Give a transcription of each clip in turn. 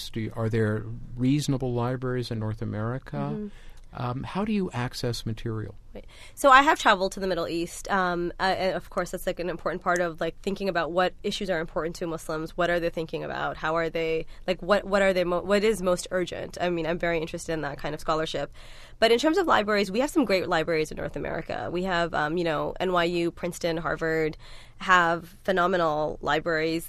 Are there reasonable libraries in North America? How do you access material? Right. So I have traveled to the Middle East. And of course, that's like an important part of like thinking about what issues are important to Muslims. What are they thinking about? How are they like? What are they? What is most urgent? I mean, I'm very interested in that kind of scholarship. But in terms of libraries, we have some great libraries in North America. We have, NYU, Princeton, Harvard have phenomenal libraries.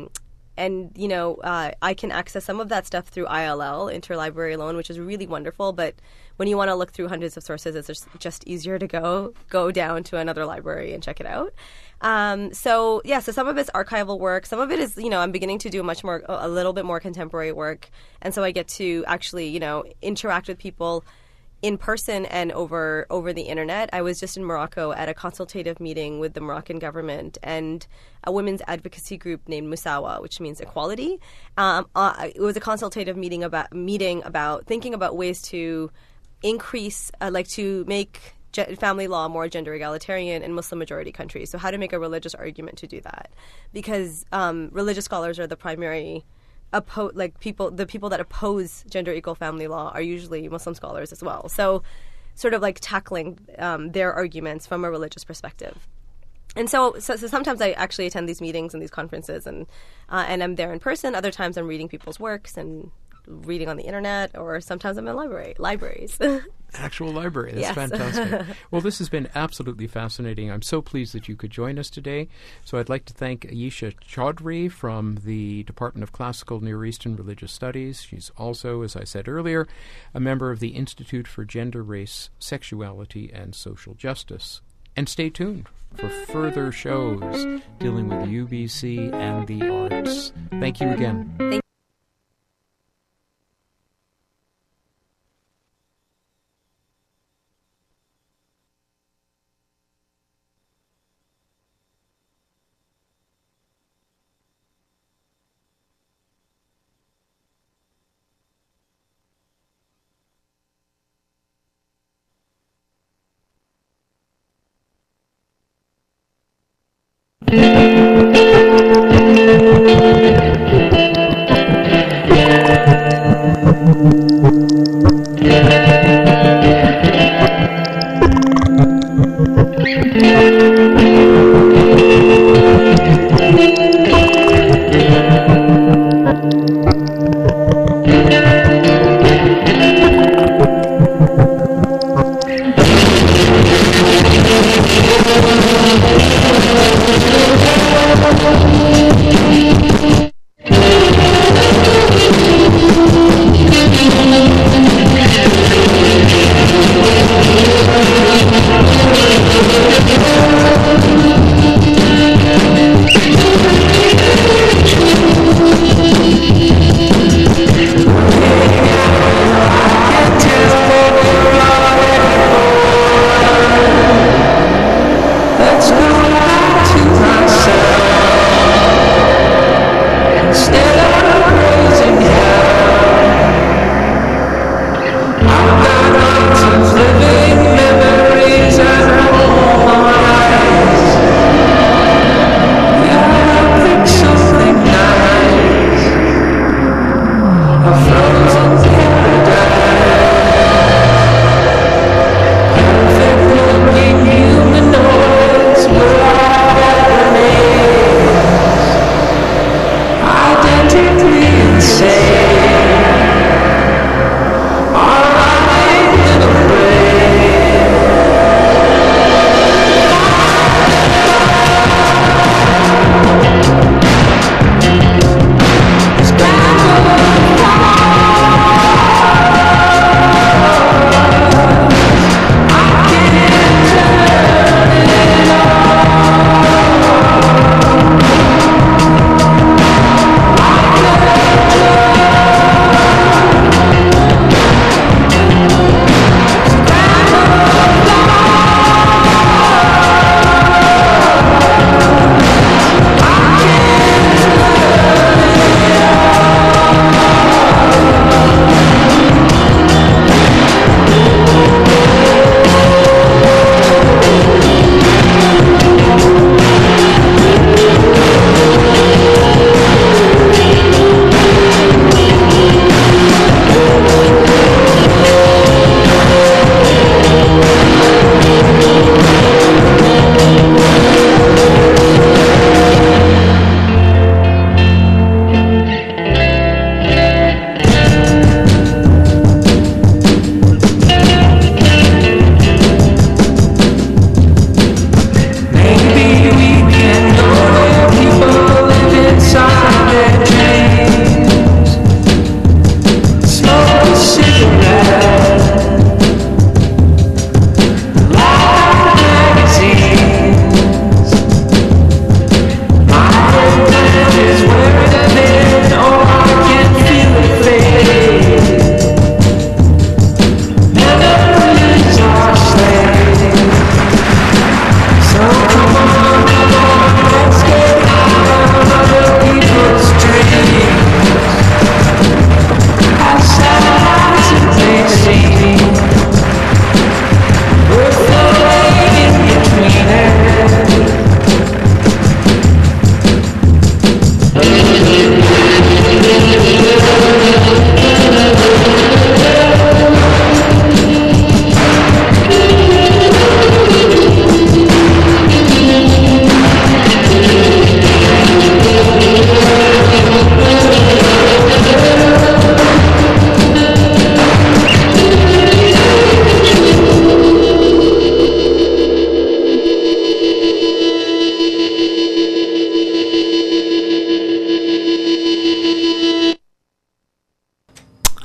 I can access some of that stuff through ILL, Interlibrary Loan, which is really wonderful. But when you want to look through hundreds of sources, it's just easier to go down to another library and check it out. So some of it's archival work. Some of it is, I'm beginning to do a little bit more contemporary work. And so I get to actually, interact with people in person and over the internet. I was just in Morocco at a consultative meeting with the Moroccan government and a women's advocacy group named Musawa, which means equality. It was a consultative meeting about thinking about ways to increase, to make family law more gender egalitarian in Muslim majority countries. So how to make a religious argument to do that, because religious scholars are the primary. The people that oppose gender equal family law are usually Muslim scholars as well. So sort of like tackling their arguments from a religious perspective. And so sometimes I actually attend these meetings and these conferences and I'm there in person. Other times I'm reading people's works and reading on the internet, or sometimes I'm in libraries. Actual library. That's yes. Fantastic. Well, this has been absolutely fascinating. I'm so pleased that you could join us today. So I'd like to thank Ayesha Chaudhry from the Department of Classical Near Eastern Religious Studies. She's also, as I said earlier, a member of the Institute for Gender, Race, Sexuality, and Social Justice. And stay tuned for further shows dealing with UBC and the arts. Thank you again. Thank you.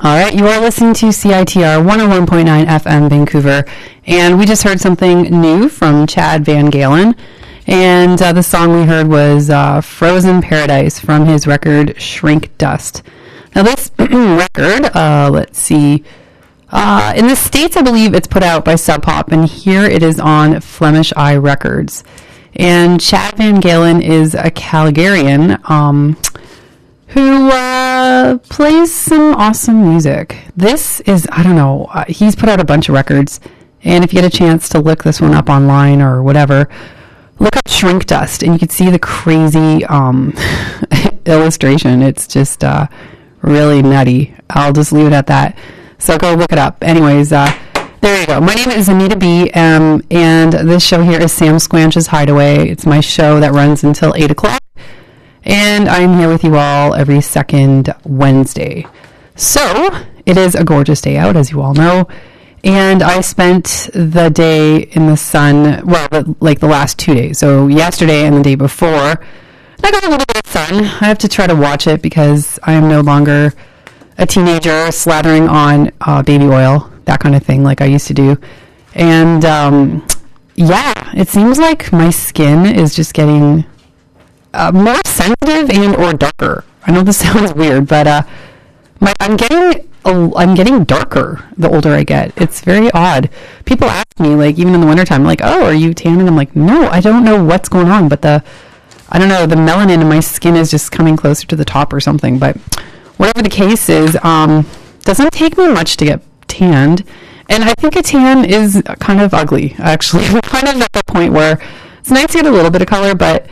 All right, you are listening to CITR 101.9 FM Vancouver, and we just heard something new from Chad VanGaalen, and the song we heard was Frozen Paradise from his record Shrink Dust. Now this record, let's see, in the States I believe it's put out by Sub Pop, and here it is on Flemish Eye Records. And Chad VanGaalen is a Calgarian who plays some awesome music. This is, I don't know, he's put out a bunch of records, and if you get a chance to look this one up online or whatever, look up Shrink Dust, and you can see the crazy illustration. It's just really nutty. I'll just leave it at that. So go look it up. Anyways, there you go. My name is Anita B., and this show here is Sam Squanch's Hideaway. It's my show that runs until 8 o'clock, and I'm here with you all every second Wednesday. So, it is a gorgeous day out, as you all know, and I spent the day in the sun, well, like the last 2 days. So, yesterday and the day before, I got a little bit of sun. I have to try to watch it because I am no longer a teenager slathering on baby oil, that kind of thing, like I used to do. And yeah, it seems like my skin is just getting more sensitive and or darker. I know this sounds weird, but I'm getting darker the older I get. It's very odd. People ask me, like, even in the wintertime, like, oh, are you tan? And I'm like, no, I don't know what's going on, but I don't know, the melanin in my skin is just coming closer to the top or something. But whatever the case is, doesn't take me much to get tanned, and I think a tan is kind of ugly, actually. We're kind of at the point where it's nice to get a little bit of color, but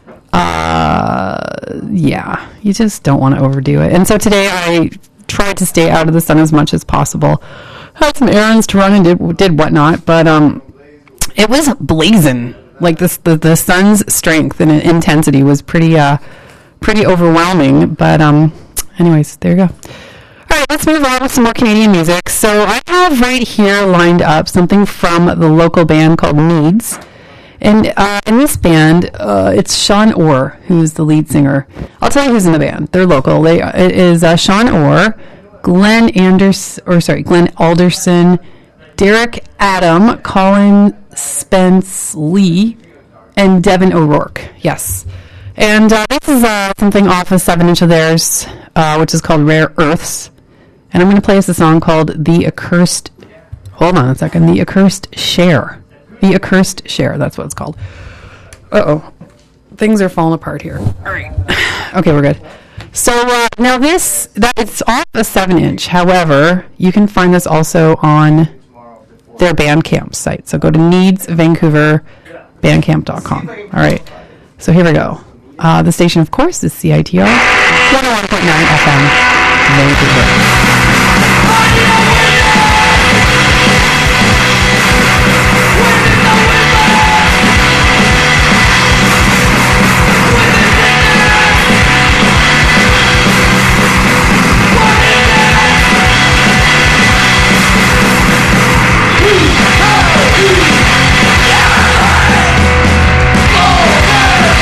yeah, you just don't want to overdo it. And so today I tried to stay out of the sun as much as possible. Had some errands to run and did whatnot, but it was blazing. Like the sun's strength and intensity was pretty overwhelming. But anyways, there you go. All right, let's move on with some more Canadian music. So I have right here lined up something from the local band called Needs. And in this band, it's Sean Orr, who's the lead singer. I'll tell you who's in the band. They're local. It is Sean Orr, Glenn Alderson, Derek Adam, Colin Spence Lee, and Devin O'Rourke. Yes. And this is something off a 7-inch of theirs, which is called Rare Earths. And I'm going to play us a song called The Accursed... Hold on a second. The Accursed Share. The Accursed Share. That's what it's called. Uh-oh. Things are falling apart here. All right. Okay, we're good. So now it's off a 7-inch. However, you can find this also on their Bandcamp site. So go to needsvancouverbandcamp.com. All right. So here we go. The station, of course, is CITR 101.9 FM Vancouver.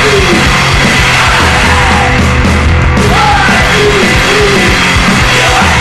You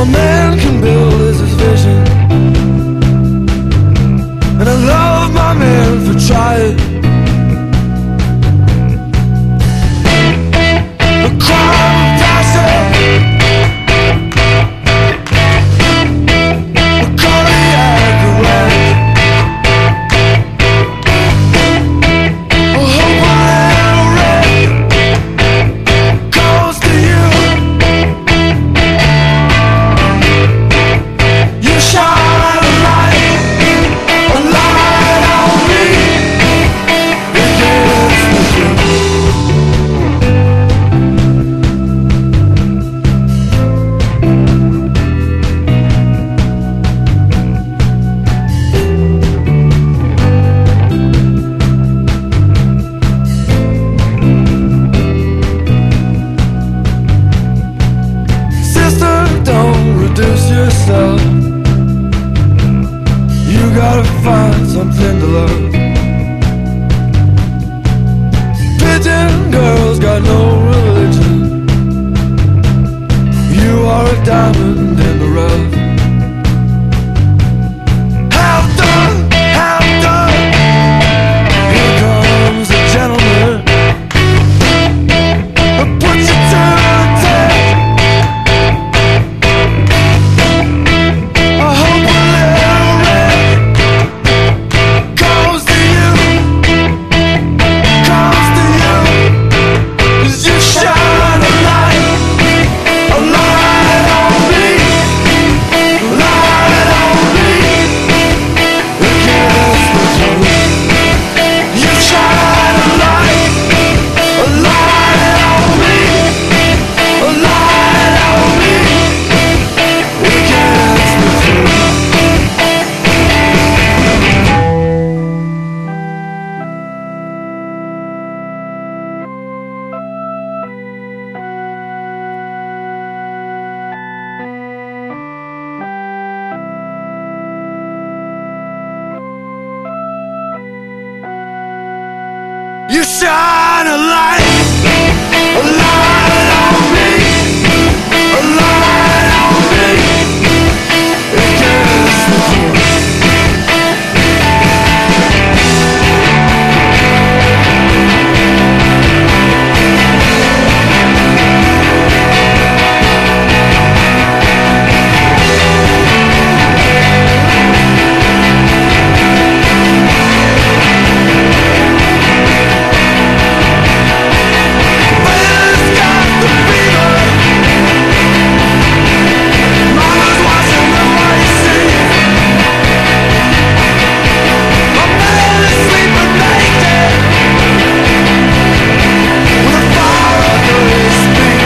a man can build is his vision, and I love my man for trying. The crowd passes, the cardiac arrest. I hope I am close to you. You shine a light on me. It gets me through. Sister, don't reduce yourself. You gotta find something to love. Pigeon girls got no religion. You are a diamond in the rough. Half done, half done. Here comes a gentleman. Put you to the test. I hope a little red comes to you, comes to you. 'Cause you shine a light on me, light on me. It gets me through. You shine a light on me, a light on me. It gets me through. You shine a light on me, a light on me. It gets me through. Fella's got the fever. Mama's watching the races. My man is sleeping naked with a fire under his feet.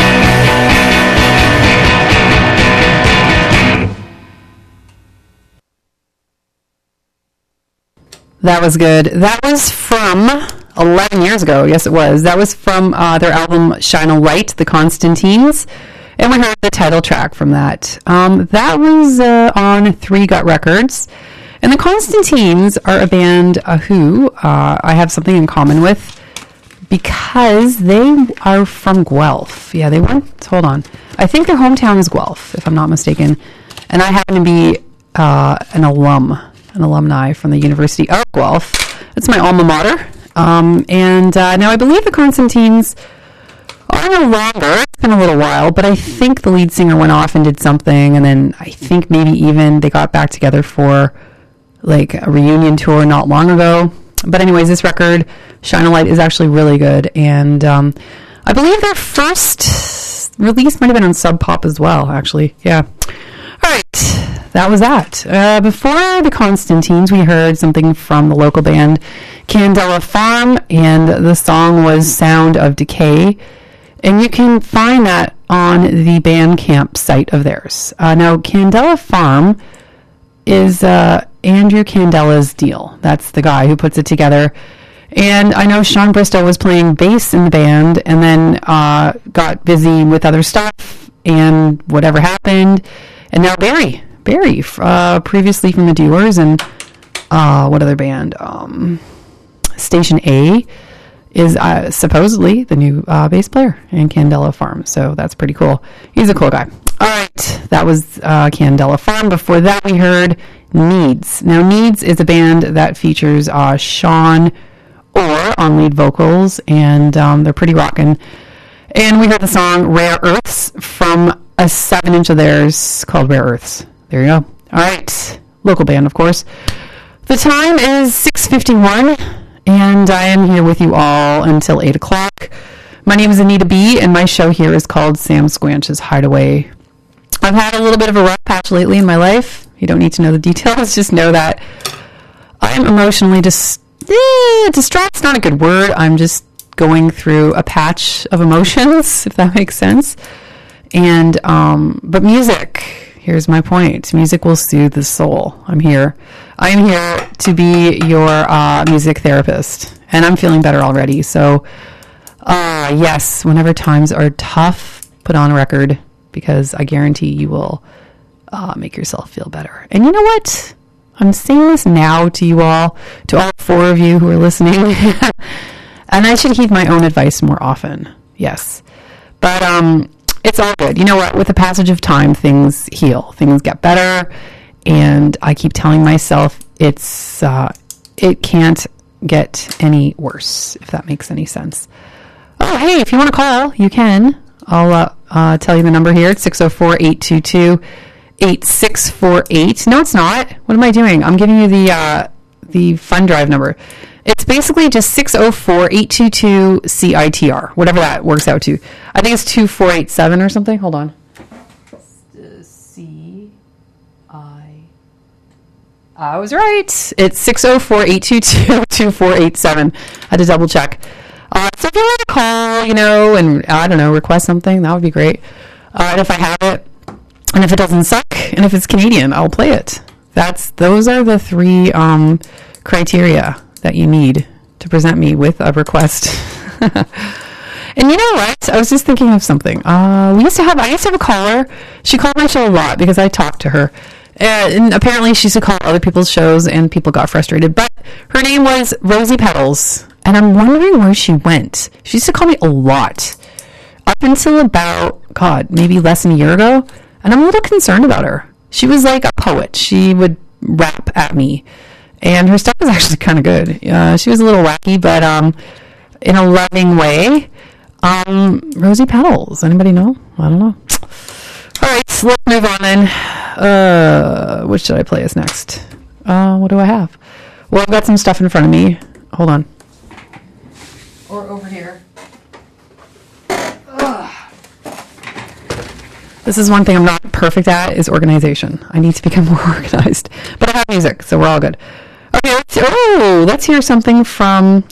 That was good. That was from 11 years ago. Yes, it was. That was from their album Shine a Light, The Constantines. And we heard the title track from that. That was on Three Gut Records. And the Constantines are a band who I have something in common with because they are from Guelph. Yeah, they went, hold on. I think their hometown is Guelph, if I'm not mistaken. And I happen to be an alumni from the University of Guelph. It's my alma mater. And now I believe the Constantines are no longer. It's been a little while, but I think the lead singer went off and did something, and then I think maybe even they got back together for like a reunion tour not long ago. But anyways, this record, Shine a Light, is actually really good, and I believe their first release might have been on Sub Pop as well, actually. Yeah. All right. That was that. Before the Constantines, we heard something from the local band Candela Farm, and the song was Sound of Decay. And you can find that on the Bandcamp site of theirs. Now, Candela Farm is Andrew Candela's deal. That's the guy who puts it together. And I know Sean Bristow was playing bass in the band and then got busy with other stuff and whatever happened. And now Barry, previously from the Doers and what other band? Station A is supposedly the new bass player in Candela Farm. So that's pretty cool. He's a cool guy. All right. That was Candela Farm. Before that, we heard Needs. Now, Needs is a band that features Sean Orr on lead vocals, and they're pretty rockin'. And we heard the song Rare Earths from a 7-inch of theirs called Rare Earths. There you go. All right. Local band, of course. The time is 6:51, and I am here with you all until 8 o'clock. My name is Anita B., and my show here is called Sam Squanch's Hideaway. I've had a little bit of a rough patch lately in my life. You don't need to know the details. Just know that I am emotionally distraught's not a good word. I'm just going through a patch of emotions, if that makes sense. And, but music, here's my point. Music will soothe the soul. I'm here to be your music therapist, and I'm feeling better already. So, yes, whenever times are tough, put on a record, because I guarantee you will make yourself feel better. And you know what? I'm saying this now to you all, to all 4 of you who are listening, and I should heed my own advice more often. Yes. But it's all good. You know what? With the passage of time, things heal. Things get better. And I keep telling myself it can't get any worse, if that makes any sense. Oh, hey, if you want to call, you can. I'll tell you the number here. It's 604-822-8648. No, it's not. What am I doing? I'm giving you the Fund Drive number. It's basically just 604-822-CITR, whatever that works out to. I think it's 2487 or something. Hold on. I was right. It's 604-822-2487. I had to double check. So if you want to call, and I don't know, request something, that would be great. And if I have it, and if it doesn't suck, and if it's Canadian, I'll play it. Those are the 3 criteria that you need to present me with a request. And you know what? I was just thinking of something. I used to have a caller. She called my show a lot because I talked to her. And apparently she used to call other people's shows and people got frustrated. But her name was Rosie Petals. And I'm wondering where she went. She used to call me a lot. Up until about, maybe less than a year ago. And I'm a little concerned about her. She was like a poet. She would rap at me. And her stuff was actually kind of good. She was a little wacky, but in a loving way. Rosie Petals. Anybody know? I don't know. All right, so let's move on then. What should I play us next? What do I have? Well, I've got some stuff in front of me. Hold on. Or over here. This is one thing I'm not perfect at, is organization. I need to become more organized. But I have music, so we're all good. Okay, let's hear something from...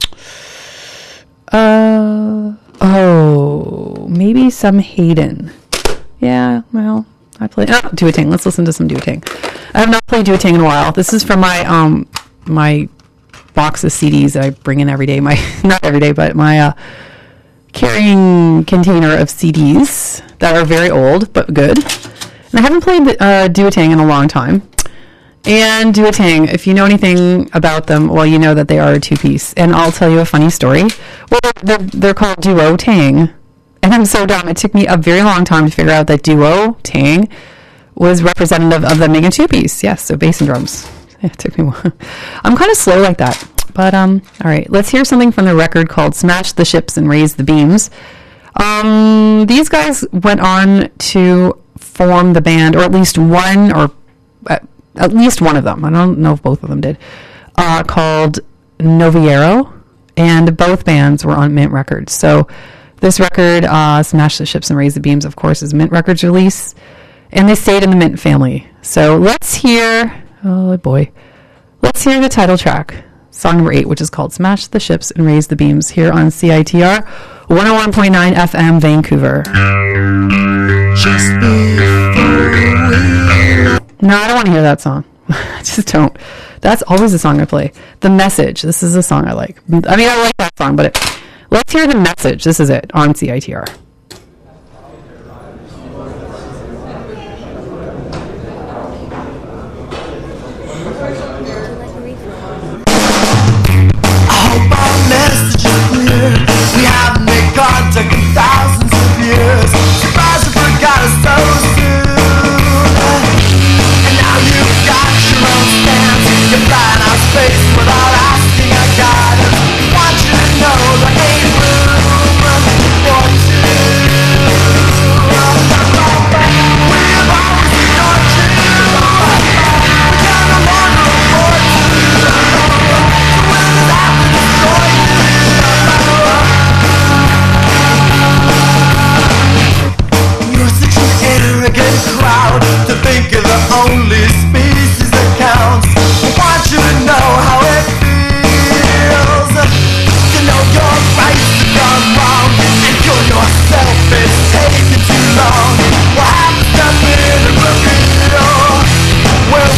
maybe some Hayden. Yeah, well, I play... Duotang. Let's listen to some Duotang. I have not played Duotang in a while. This is from my my box of CDs that I bring in every day. Not every day, but my carrying container of CDs that are very old, but good. And I haven't played Duotang in a long time. And Duotang, if you know anything about them, well, you know that they are a 2-piece. And I'll tell you a funny story. Well, they're called Duotang. And I'm so dumb. It took me a very long time to figure out that Duotang was representative of them being a 2-piece. Yes, so bass and drums. Yeah, it took me a while. I'm kind of slow like that. But, all right. Let's hear something from the record called Smash the Ships and Raise the Beams. These guys went on to form the band, or at least one, or... at least one of them, I don't know if both of them did, called Noviero, and both bands were on Mint Records. So this record, Smash the Ships and Raise the Beams, of course, is Mint Records release, and they stayed in the Mint family. So let's hear, let's hear the title track, song number 8, which is called Smash the Ships and Raise the Beams, here on CITR 101.9 FM, Vancouver. Just No, I don't want to hear that song. I just don't. That's always the song I play. The Message. This is a song I like. I mean, I like that song, but let's hear The Message. This is it on CITR. I hope our message is clear. We haven't made contact in thousands of years. Surprised I forgot us so soon. the only species that counts. I want you to know how it feels to know your rights have gone wrong, and you're yourself is taking too long. What happens to being a reveal? Well,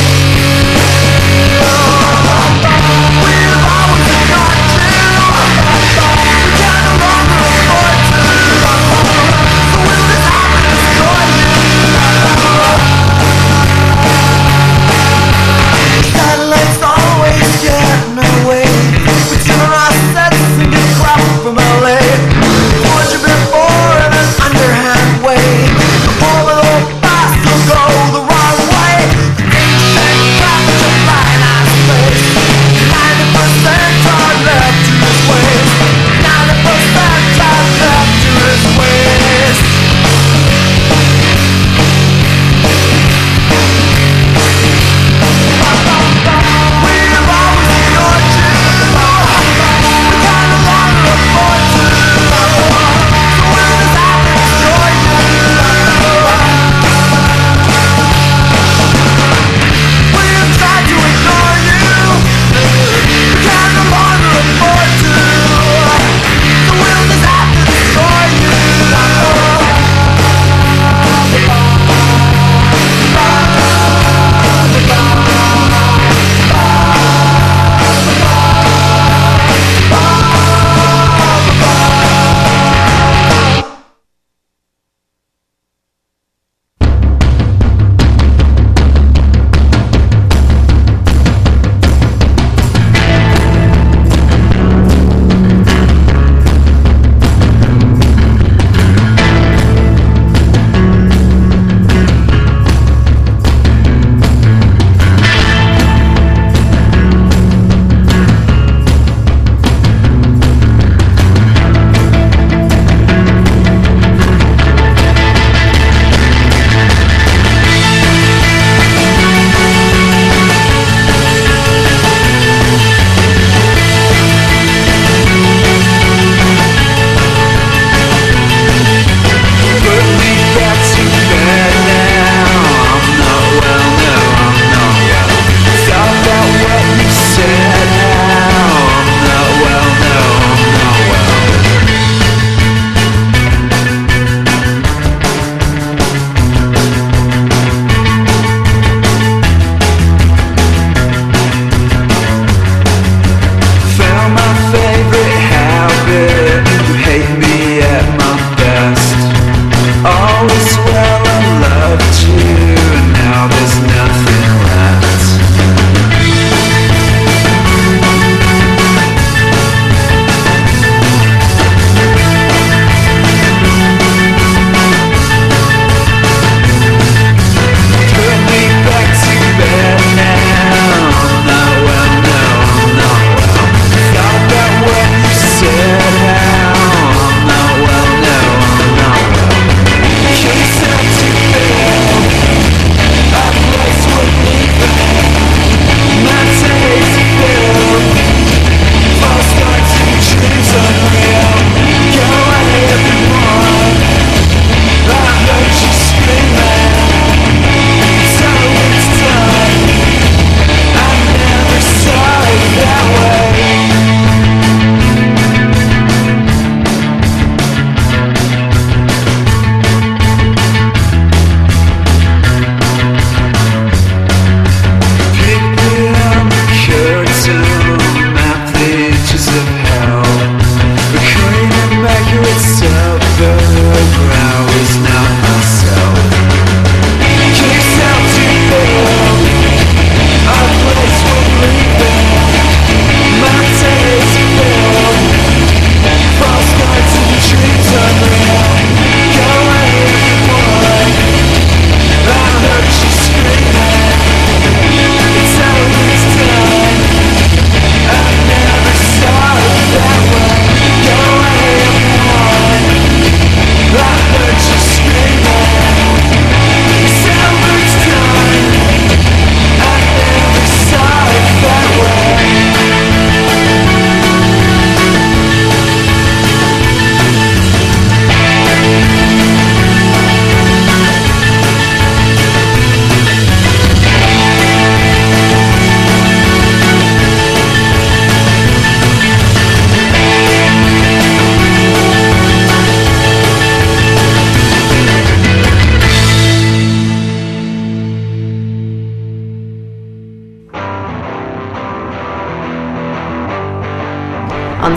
we've always got you. We can no longer afford to. So will this happen destroy you?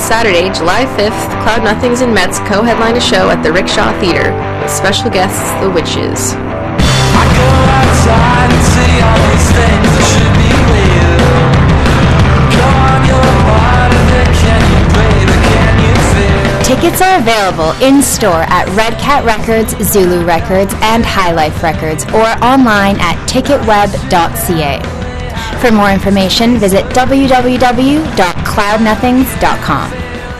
Saturday, July 5th, Cloud Nothings and Mets co-headline a show at the Rickshaw Theater with special guests, The Witches. I go outside and see all these things that should be real. Go on your part of it, can you breathe or can you feel? Tickets are available in-store at Red Cat Records, Zulu Records, and High Life Records, or online at ticketweb.ca. For more information, visit www.cloudnothings.com.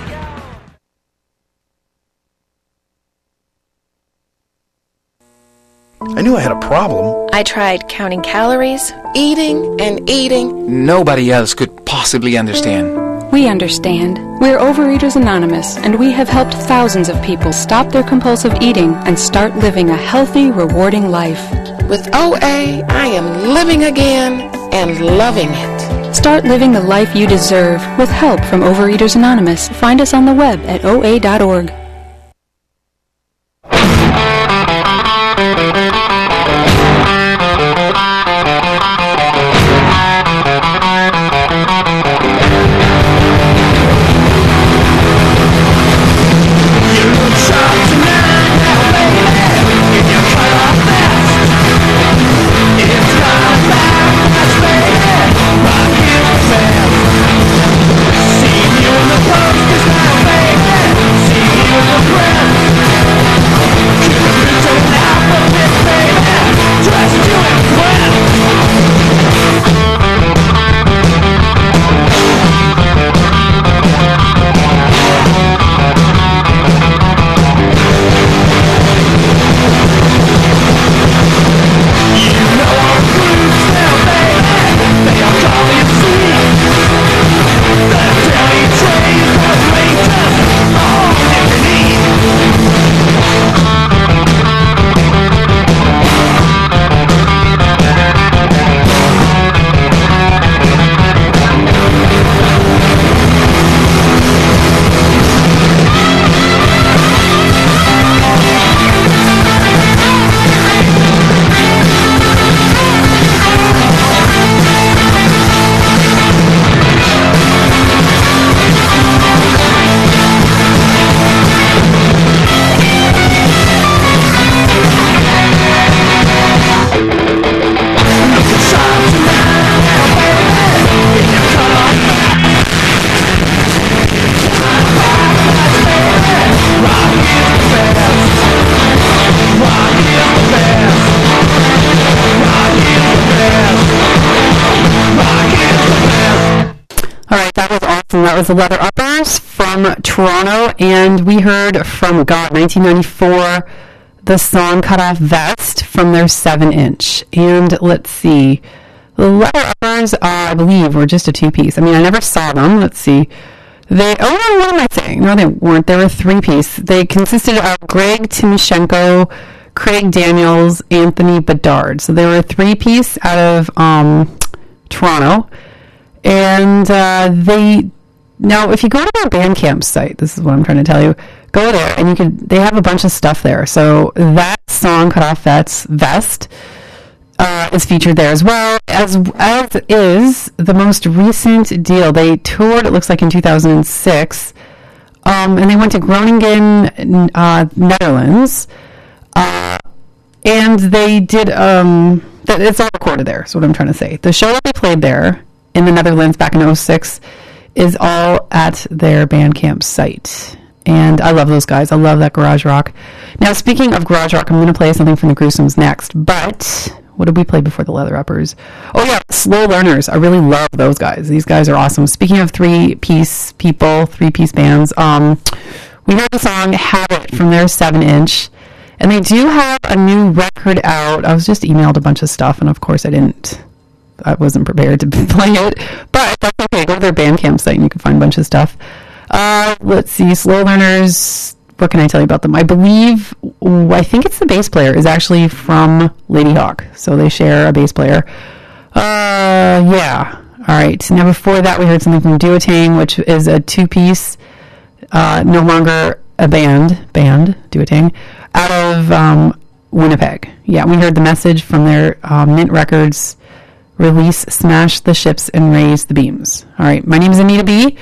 I knew I had a problem. I tried counting calories, eating, and eating. Nobody else could possibly understand. We understand. We're Overeaters Anonymous, and we have helped thousands of people stop their compulsive eating and start living a healthy, rewarding life. With OA, I am living again and loving it. Start living the life you deserve with help from Overeaters Anonymous. Find us on the web at oa.org. That was the Leather Uppers from Toronto, and we heard from 1994, the song Cut Off Vest from their 7-inch. And let's see, the Leather Uppers, I believe, were just a 2-piece. I mean, I never saw them. Let's see. What am I saying? No, they weren't. They were a 3-piece. They consisted of Greg Timoshenko, Craig Daniels, Anthony Bedard. So they were a 3-piece out of Toronto. And now, if you go to their Bandcamp site, this is what I'm trying to tell you, go there, and they have a bunch of stuff there. So that song, Cut Off Vest, is featured there as well, as is the most recent deal. They toured, it looks like, in 2006, and they went to Groningen, Netherlands, and they did, it's all recorded there, is what I'm trying to say. The show that they played there in the Netherlands back in 2006 is all at their Bandcamp site. And I love those guys. I love that garage rock. Now, speaking of garage rock, I'm going to play something from the Gruesomes next. But what did we play before the Leather Uppers? Oh, yeah, Slow Learners. I really love those guys. These guys are awesome. Speaking of 3-piece people, 3-piece bands, we heard the song Habit from their 7-inch. And they do have a new record out. I was just emailed a bunch of stuff, and of course I wasn't prepared to play it, but that's okay. Go to their Bandcamp site and you can find a bunch of stuff. Let's see, Slow Learners, what can I tell you about them? I think it's the bass player is actually from Ladyhawke, so they share a bass player. Yeah. All right. Now, before that, we heard something from Duotang, which is a 2-piece, no longer a band, Duotang, out of Winnipeg. Yeah, we heard The Message from their Mint Records release, Smash the Ships and Raise the Beams. All right, my name is Anita B.,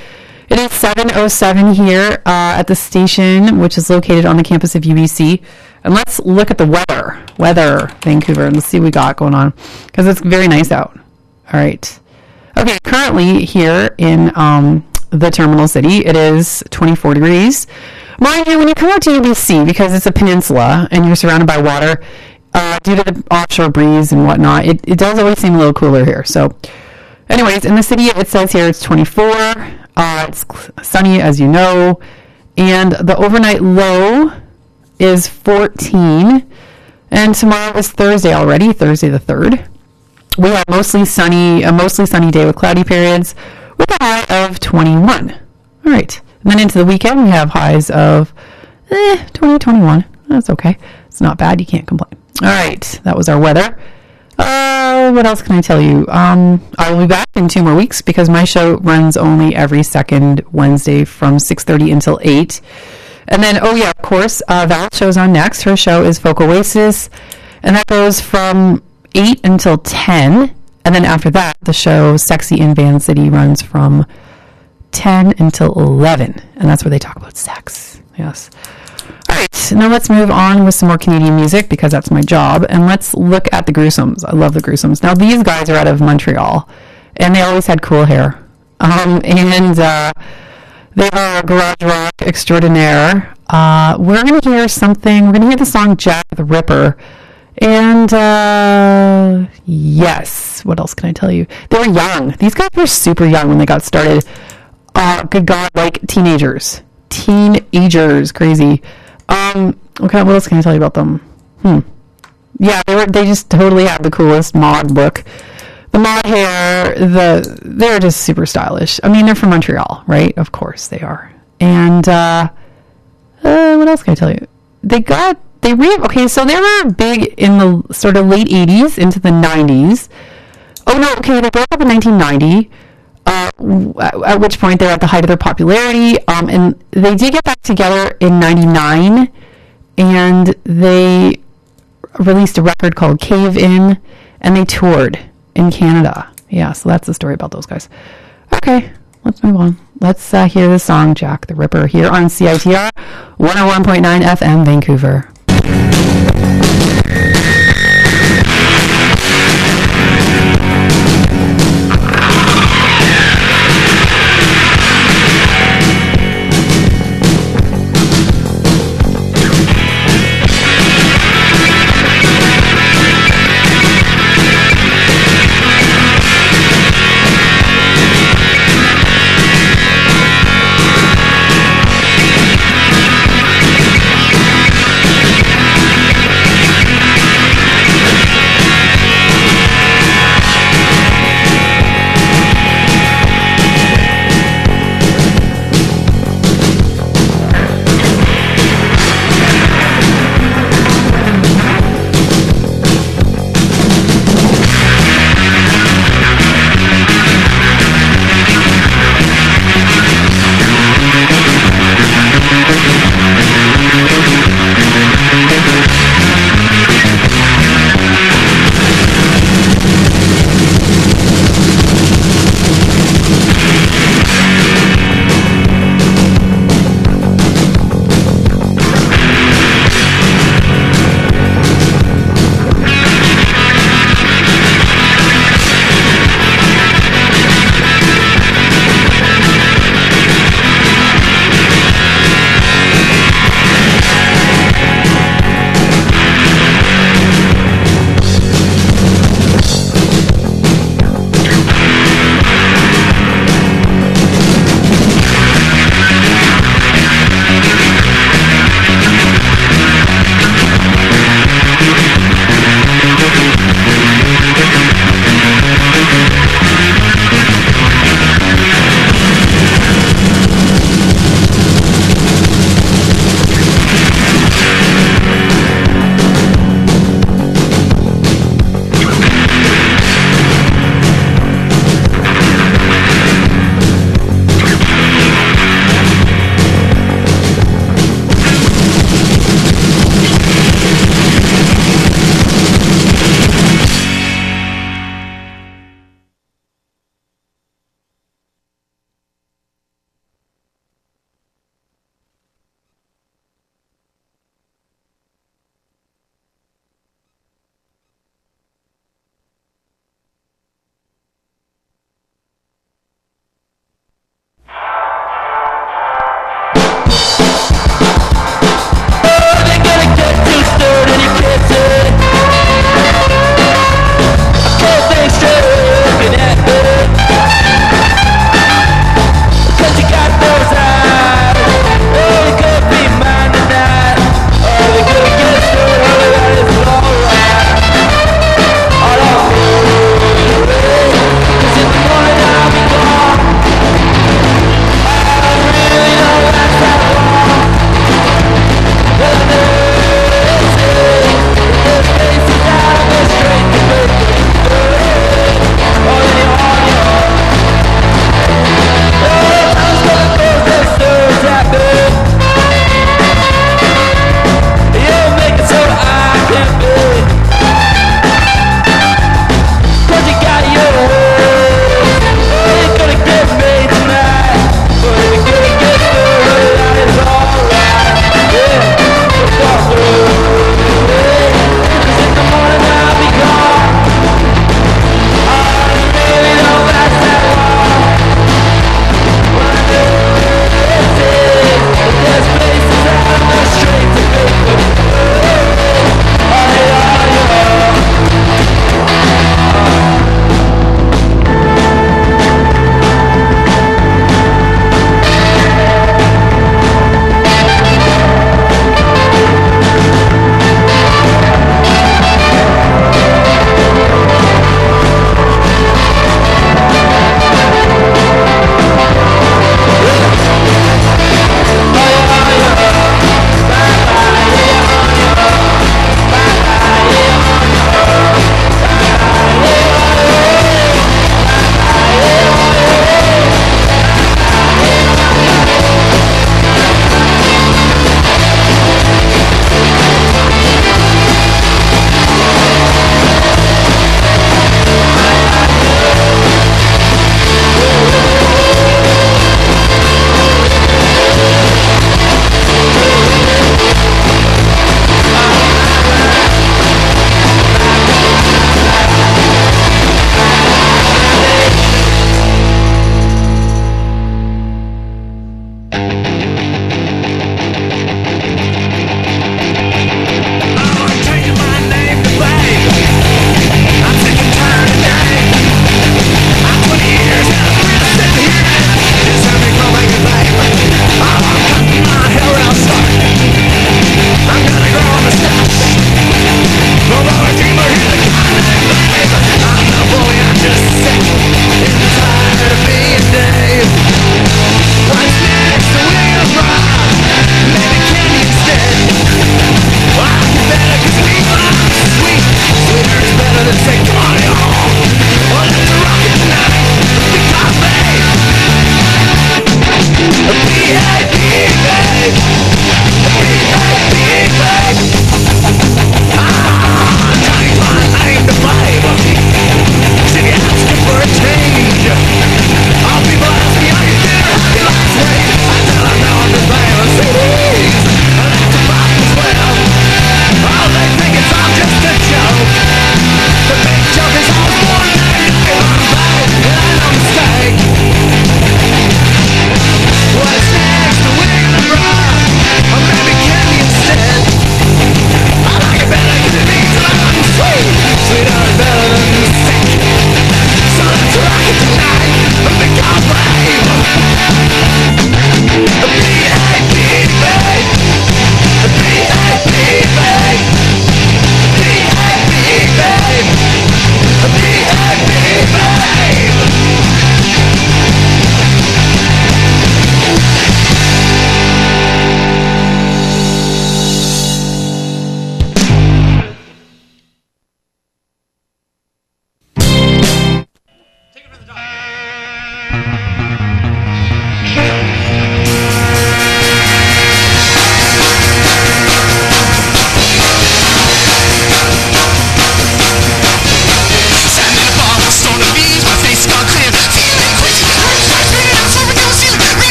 It is 7:07 here at the station, which is located on the campus of UBC. And let's look at the weather, Vancouver, and let's see what we got going on, because it's very nice out. All right. Okay, currently here in the terminal city, it is 24 degrees. Mind you, when you come out to UBC, because it's a peninsula and you're surrounded by water, due to the offshore breeze and whatnot, it does always seem a little cooler here. So anyways, in the city, it says here it's 24. It's sunny, as you know, and the overnight low is 14. And tomorrow is Thursday already, Thursday the 3rd. We have a mostly sunny day with cloudy periods with a high of 21. All right. And then into the weekend, we have highs of 20, 21. That's okay. It's not bad. You can't complain. All right. That was our weather. What else can I tell you? I will be back in 2 more weeks because my show runs only every second Wednesday from 6:30 until 8. And then, oh yeah, of course, Val's show's on next. Her show is Folk Oasis, and that goes from 8 until 10. And then after that, the show Sexy in Van City runs from 10 until 11. And that's where they talk about sex. Yes. All right, now let's move on with some more Canadian music because that's my job. And let's look at the Gruesomes. I love the Gruesomes. Now, these guys are out of Montreal, and they always had cool hair. They are a garage rock extraordinaire. We're going to hear something. We're going to hear the song Jack the Ripper. And, yes, what else can I tell you? They were young. These guys were super young when they got started. Good God, like teenagers. Crazy. Okay, what else can I tell you about them? Yeah, they just totally have the coolest mod look. The mod hair, they're just super stylish. I mean, they're from Montreal, right? Of course they are. And, what else can I tell you? Okay, so they were big in the sort of late 80s into the 90s. Oh, no, okay, they broke up in 1990, at which point they were at the height of their popularity, and they did get back together in 99, and they released a record called Cave In, and they toured in Canada. Yeah, so that's the story about those guys. Okay, let's move on. Let's hear the song Jack the Ripper here on CITR 101.9 FM Vancouver.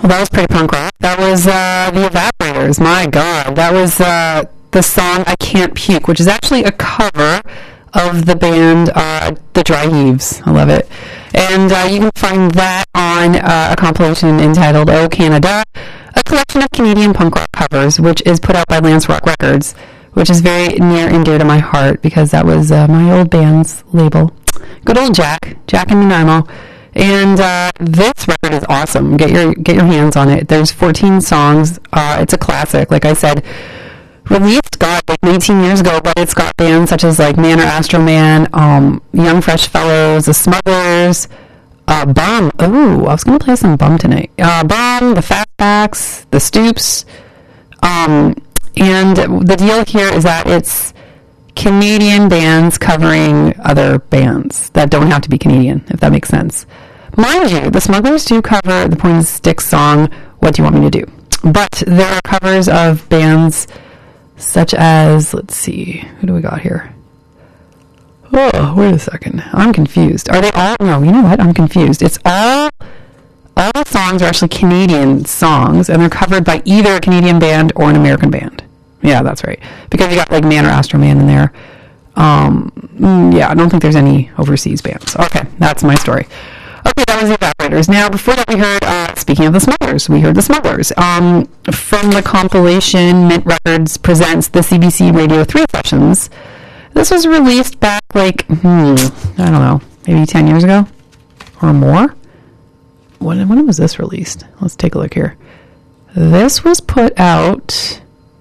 Well, that was pretty punk rock. That was the Evaporators. My God. That was the song I Can't Puke, which is actually a cover of the band The Dry Heaves. I love it. And you can find that on a compilation entitled Oh Canada, a collection of Canadian punk rock covers, which is put out by Lance Rock Records, which is very near and dear to my heart because that was my old band's label. Good old Jack and Nanaimo. And this record is awesome. Get your hands on it. There's 14 songs. It's a classic, like I said. Released, God, like 19 years ago, but it's got bands such as like Man or Astro Man, Young Fresh Fellows, The Smugglers, Bum. Ooh, I was going to play some Bum tonight. Bum, The Fastbacks, The Stoops. And the deal here is that it's Canadian bands covering other bands that don't have to be Canadian, if that makes sense. Mind you, The Smugglers do cover the Pointed Stick song, What Do You Want Me to Do? But there are covers of bands such as, let's see, who do we got here? Oh, wait a second. I'm confused. Are they all? No, you know what? I'm confused. It's all the songs are actually Canadian songs, and they're covered by either a Canadian band or an American band. Yeah, that's right. Because you got like Man or Astro Man in there. Yeah, I don't think there's any overseas bands. Okay, that's my story. Okay, that was the Evaporators. Now, before that, we heard, speaking of the Smugglers, we heard the Smugglers. From the compilation, Mint Records presents the CBC Radio 3 sessions. This was released back, like, I don't know, maybe 10 years ago or more. When was this released? Let's take a look here. This was put out,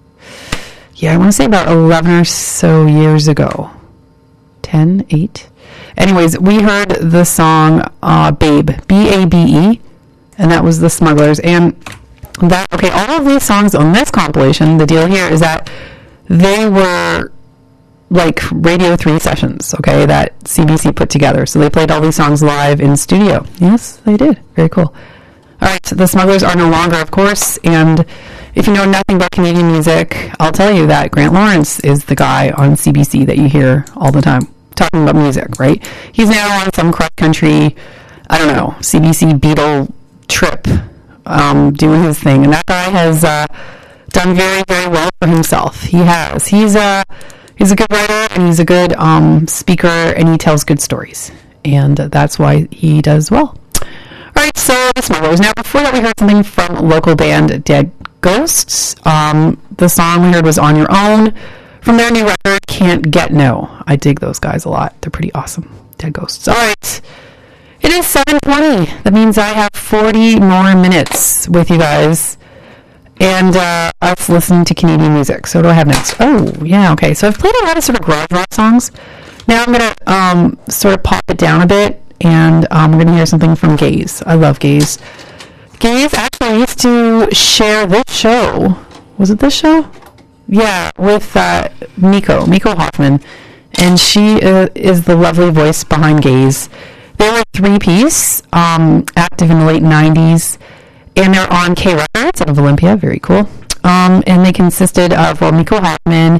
I want to say about 11 or so years ago. 10, 8. Anyways, we heard the song Babe, B-A-B-E, and that was the Smugglers. And that, okay, all of these songs on this compilation, the deal here is that they were like Radio 3 sessions, okay, that CBC put together. So they played all these songs live in studio. Yes, they did. Very cool. All right, so the Smugglers are no longer, of course, and if you know nothing about Canadian music, I'll tell you that Grant Lawrence is the guy on CBC that you hear all the time talking about music, right? He's now on some cross-country, I don't know, CBC Beatle trip, doing his thing, and that guy has done very, very well for himself. He has. He's a good writer, and he's a good speaker, and he tells good stories, and that's why he does well. All right, so the Smugglers. Now, before that, we heard something from local band Dead Ghosts. The song we heard was On Your Own from their new record, Can't Get No. I dig those guys a lot. They're pretty awesome. Dead Ghosts. All right. It is 7:20. That means I have 40 more minutes with you guys and us listening to Canadian music. So what do I have next? Oh, yeah, okay. So I've played a lot of sort of garage rock songs. Now I'm going to sort of pop it down a bit, and we're going to hear something from Gaze. I love Gaze. Gaze actually used to share this show. Was it this show? Yeah, with Miko Hoffman. And she is the lovely voice behind Gaze. They were a three-piece, active in the late 90s, and they're on K Records out of Olympia. Very cool. And they consisted of, Miko Hoffman,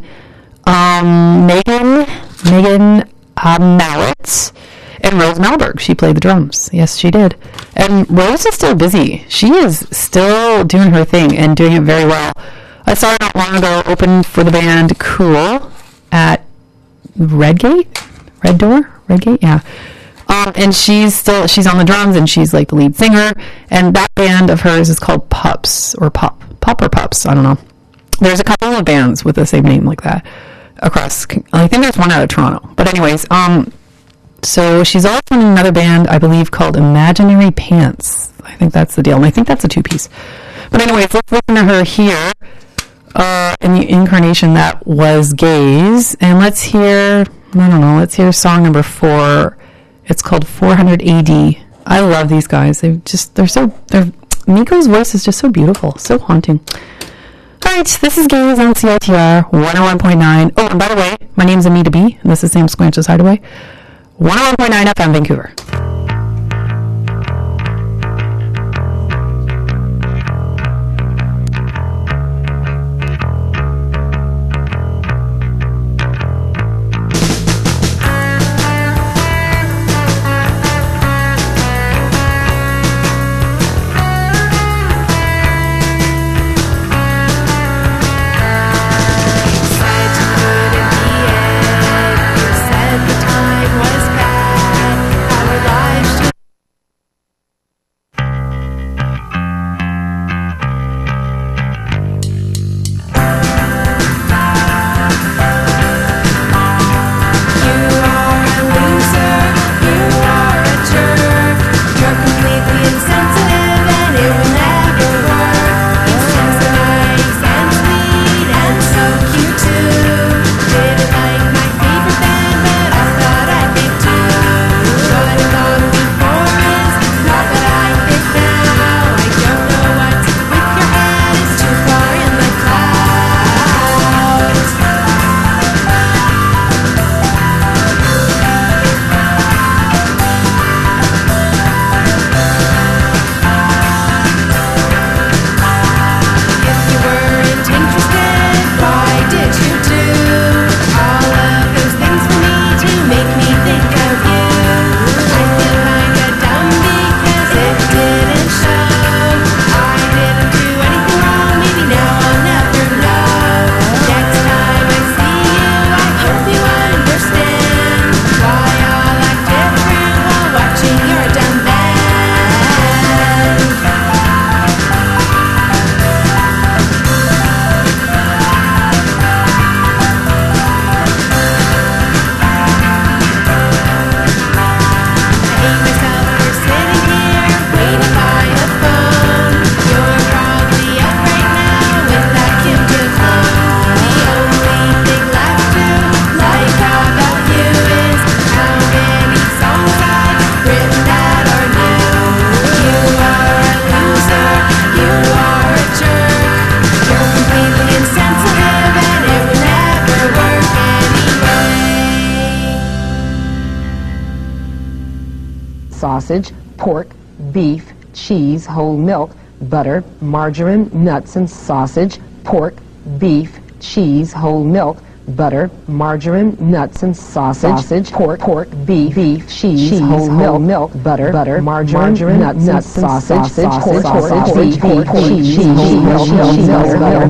Megan Mallett, and Rose Malberg. She played the drums. Yes, she did. And Rose is still busy. She is still doing her thing and doing it very well. I saw her not long ago open for the band Cool at Redgate? Yeah. And she's on the drums, and she's like the lead singer, and that band of hers is called Pups, or Pup or Pups, I don't know. There's a couple of bands with the same name like that across, I think there's one out of Toronto. But anyways, so she's also in another band, I believe, called Imaginary Pants. I think that's the deal, and I think that's a two-piece. But anyways, let's listen to her here in the incarnation that was Gaze, and let's hear song number 4. It's called 400 AD. I love these guys. Miko's voice is just so beautiful, so haunting. All right, this is Gaze on CITR 101.9. Oh, and by the way, my name's Anita B, and this is Sam Squanch's Hideaway, 101.9 FM Vancouver. sausage, pork, beef, cheese, whole milk, butter, margarine, nuts, and sausage, pork, beef, cheese, whole milk, butter, margarine, nuts, and sausage, pork, beef, cheese, whole milk, butter, margarine, nuts, sausage, beef, cheese, whole milk, butter,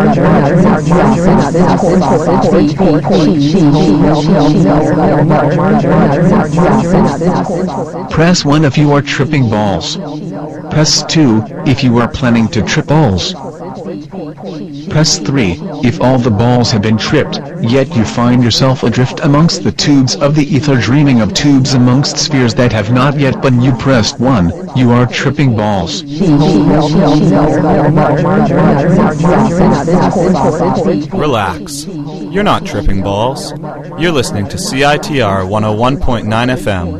margarine. Press 1 if you are tripping balls. Press 2 if you are planning to trip balls. Press 3 if all the balls have been tripped, yet you find yourself adrift amongst the tubes of the ether, dreaming of tubes amongst spheres that have not yet been. You pressed 1, you are tripping balls. Relax. You're not tripping balls. You're listening to CITR 101.9 FM.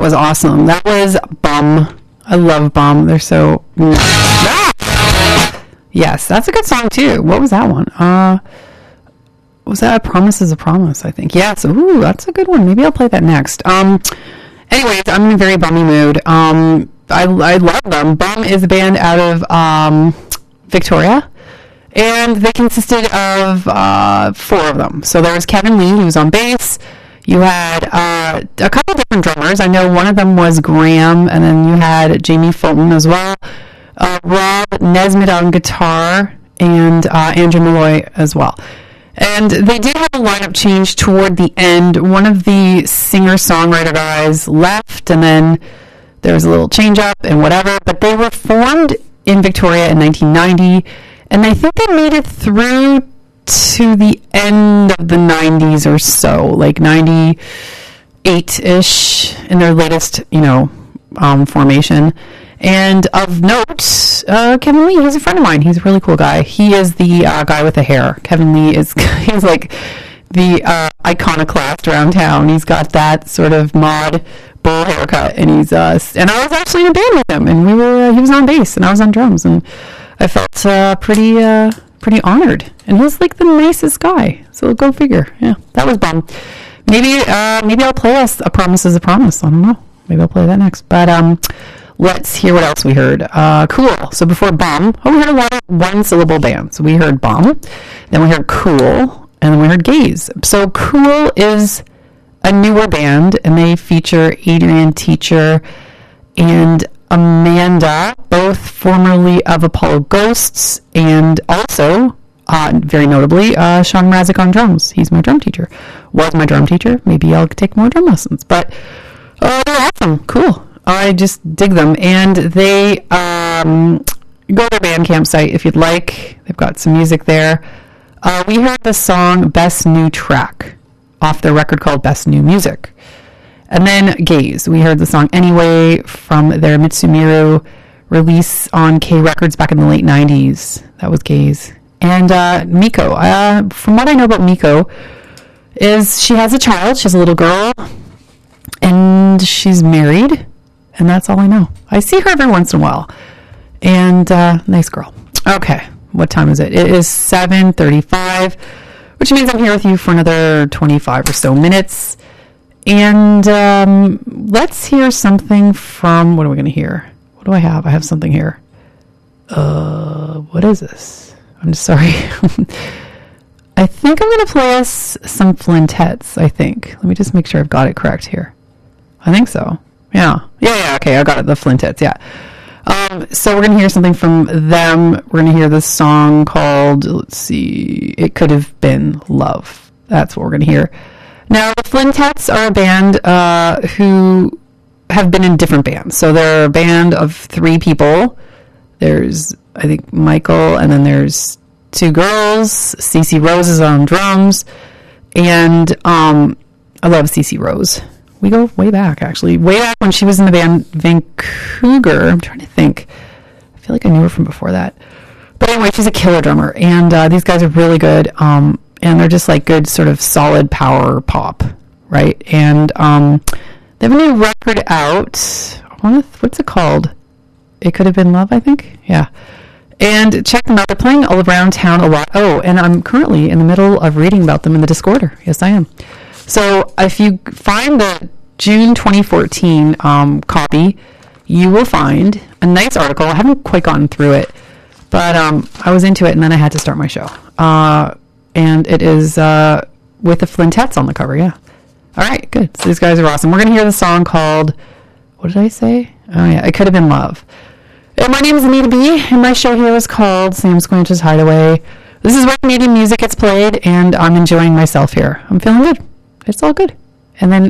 was awesome. That was Bum. I love Bum. They're so... Yes, that's a good song too. What was that one? Was that A Promise is a Promise, I think. Yeah, so that's a good one. Maybe I'll play that next. Anyways, I'm in a very bummy mood. I love them. Bum is a band out of Victoria, and they consisted of 4 of them. So there was Kevin Lee, who was on bass. You had a couple different drummers. I know one of them was Graham, and then you had Jamie Fulton as well. Rob Nesmith on guitar, and Andrew Malloy as well. And they did have a lineup change toward the end. One of the singer-songwriter guys left, and then there was a little change-up and whatever. But they were formed in Victoria in 1990, and I think they made it through to the end of the 90s or so, like 98-ish in their latest, formation. And of note, Kevin Lee, he's a friend of mine. He's a really cool guy. He is the guy with the hair. Kevin Lee he's like the iconoclast around town. He's got that sort of mod bowl haircut, and and I was actually in a band with him, and he was on bass and I was on drums, and I felt pretty honored. And he was like the nicest guy. So go figure. Yeah, that was Bum. Maybe I'll play us A Promise is a Promise. I don't know. Maybe I'll play that next. But let's hear what else we heard. Cool. So before Bum, we heard a lot of one-syllable bands. We heard Bum, then we heard Cool, and then we heard Gaze. So Cool is a newer band, and they feature Adrian Teacher and Amanda, both formerly of Apollo Ghosts, and also, very notably, Sean Mrazek on drums. He's my drum teacher. Was my drum teacher. Maybe I'll take more drum lessons. But they're awesome. Cool. I just dig them. And they go to their Bandcamp site if you'd like. They've got some music there. We heard the song Best New Track off their record called Best New Music. And then Gaze. We heard the song Anyway from their Mitsumiru release on K Records back in the late 90s. That was Gaze. And Miko. From what I know about Miko is she has a child. She has a little girl. And she's married. And that's all I know. I see her every once in a while. And nice girl. Okay. What time is it? It is 7:35, which means I'm here with you for another 25 or so minutes. And let's hear something from... What are we going to hear? What do I have? I have something here. What is this? I'm sorry. I think I'm going to play us some Flintettes, I think. Let me just make sure I've got it correct here. I think so. Yeah, okay, I got it, the Flintettes, yeah. So we're going to hear something from them. We're going to hear this song called, let's see, It Could Have Been Love. That's what we're going to hear. Now, the Flintettes are a band who have been in different bands. So they're a band of 3 people. There's, I think, Michael, and then there's 2 girls. Cece Rose is on drums. And I love Cece Rose. We go way back, actually. Way back when she was in the band Vancouver. I'm trying to think. I feel like I knew her from before that. But anyway, she's a killer drummer. And these guys are really good. And they're just like good sort of solid power pop, right? And they have a new record out. What's it called? It Could Have Been Love, I think. Yeah. And check them out. They're playing all around town a lot. Oh, and I'm currently in the middle of reading about them in the Discorder. Yes, I am. So if you find the June 2014 copy, you will find a nice article. I haven't quite gotten through it, but I was into it, and then I had to start my show. And it is with the Flintettes on the cover, yeah. All right, good. So these guys are awesome. We're going to hear the song called, what did I say? Oh, yeah, It Could Have Been Love. And my name is Anita B., and my show here is called Sam Squanch's Hideaway. This is where Canadian music gets played, and I'm enjoying myself here. I'm feeling good. It's all good. And then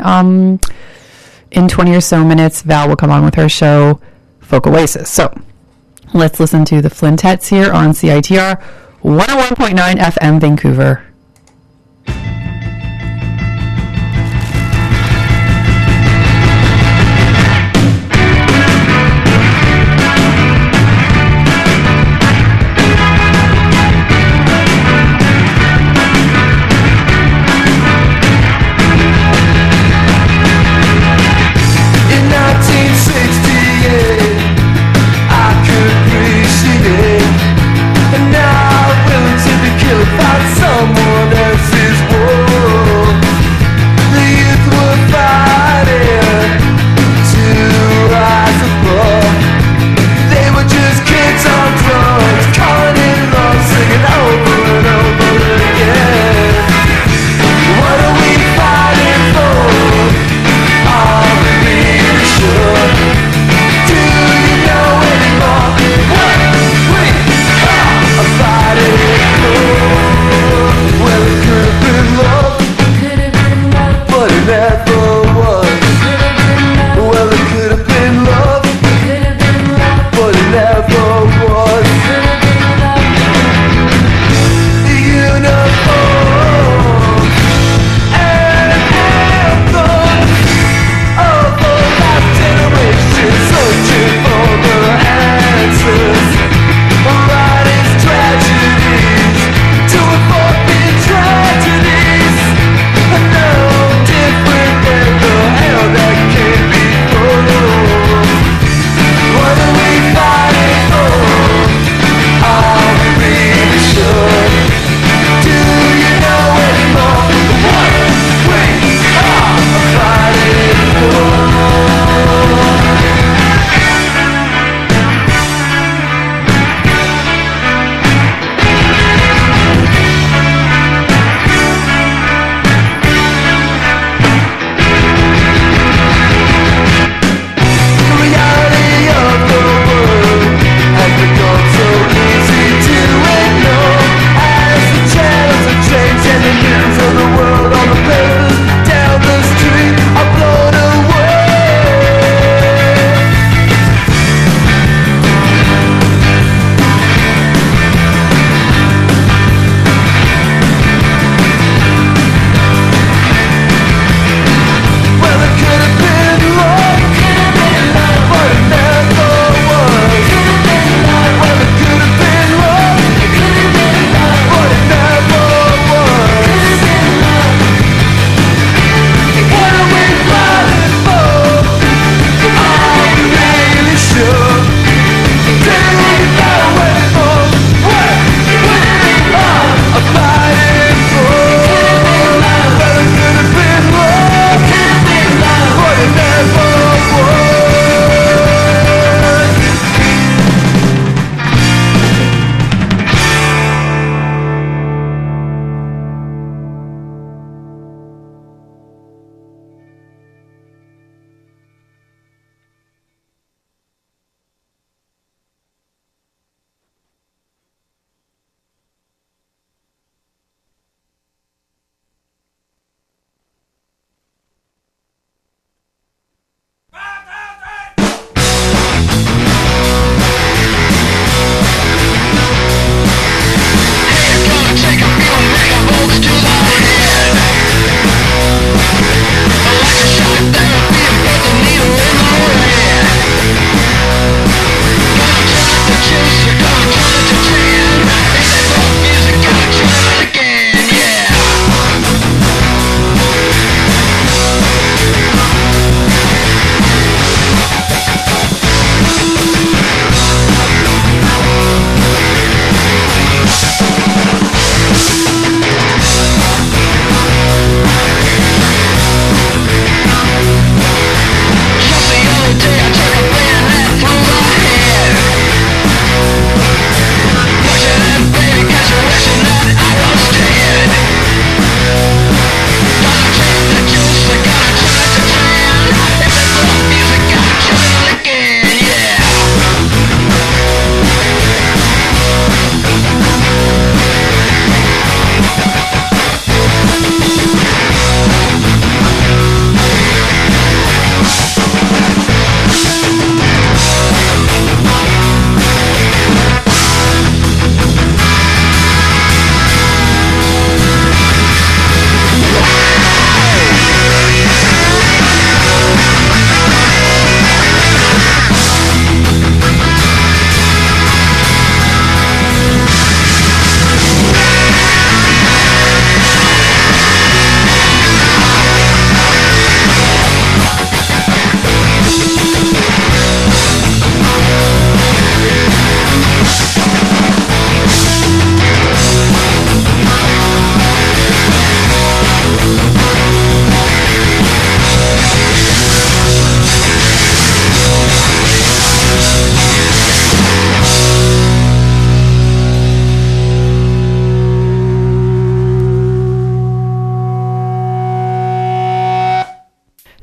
in 20 or so minutes, Val will come on with her show, Folk Oasis. So let's listen to the Flintettes here on CITR 101.9 FM Vancouver. In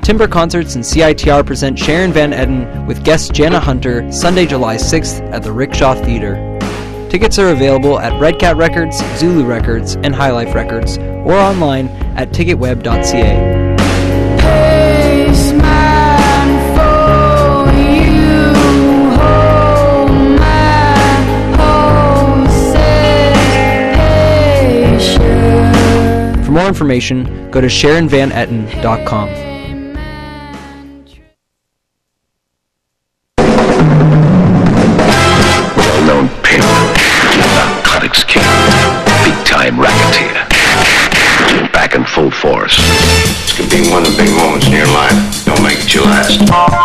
Timber Concerts and CITR present Sharon Van Etten with guest Jana Hunter Sunday, July 6th at the Rickshaw Theatre. Tickets are available at Red Cat Records, Zulu Records, and High Life Records, or online at ticketweb.ca. For more information, go to SharonVanEtten.com. Well-known pimp, narcotics king, big-time racketeer, back in full force. This could be one of the big moments in your life. Don't make it your last.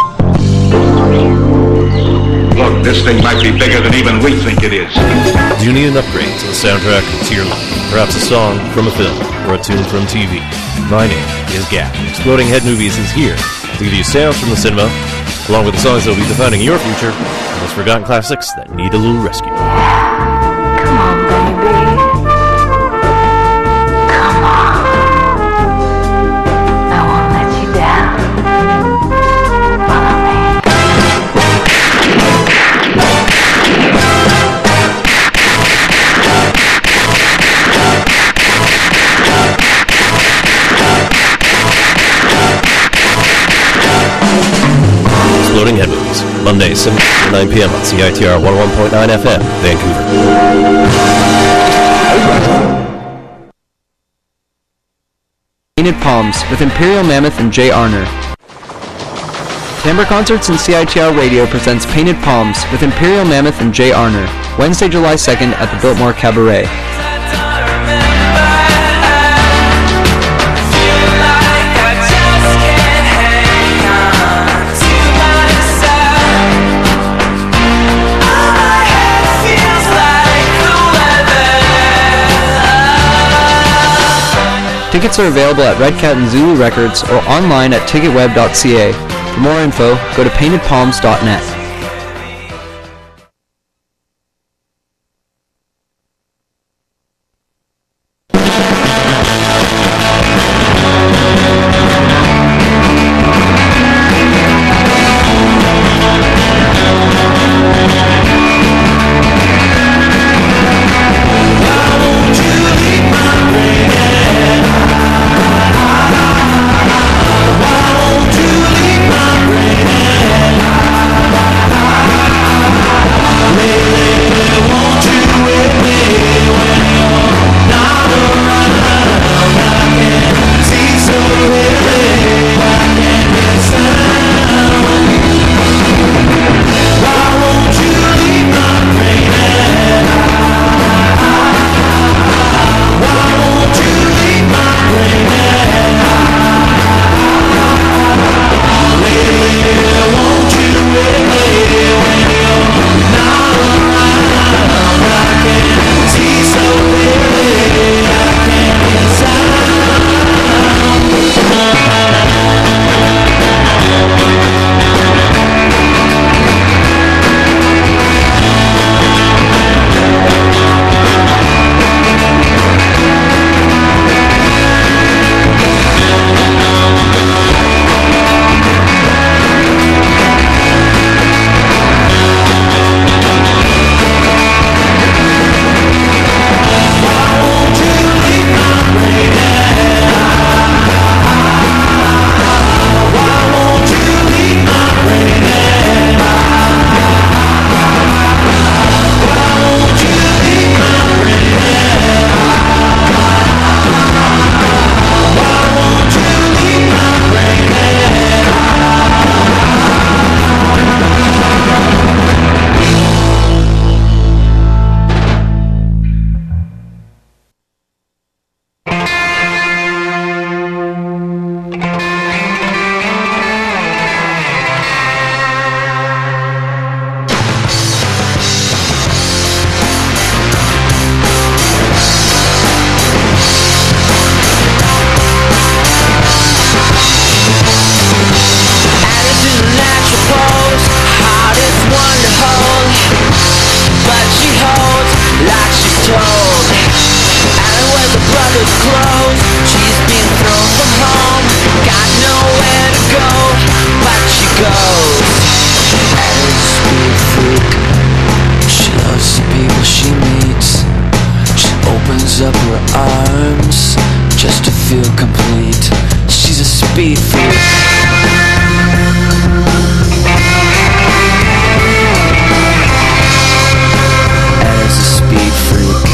Look, this thing might be bigger than even we think it is. Do you need an upgrade to the soundtrack to your life? Perhaps a song from a film or a tune from TV? My name is Gap. Exploding Head Movies is here to give you sounds from the cinema, along with the songs that will be defining your future and those forgotten classics that need a little rescue. Come on, baby. Come on. I won't let you down. Follow me. Exploding Head Movies, Monday, 7 to 9 p.m. on CITR 101.9 FM, Vancouver. Painted Palms with Imperial Mammoth and Jay Arner. Timber Concerts and CITR Radio presents Painted Palms with Imperial Mammoth and Jay Arner, Wednesday, July 2nd at the Biltmore Cabaret. Tickets are available at Red Cat and Zulu Records or online at ticketweb.ca. For more info, go to paintedpalms.net. opens up her arms just to feel complete. She's a speed freak. As a speed freak.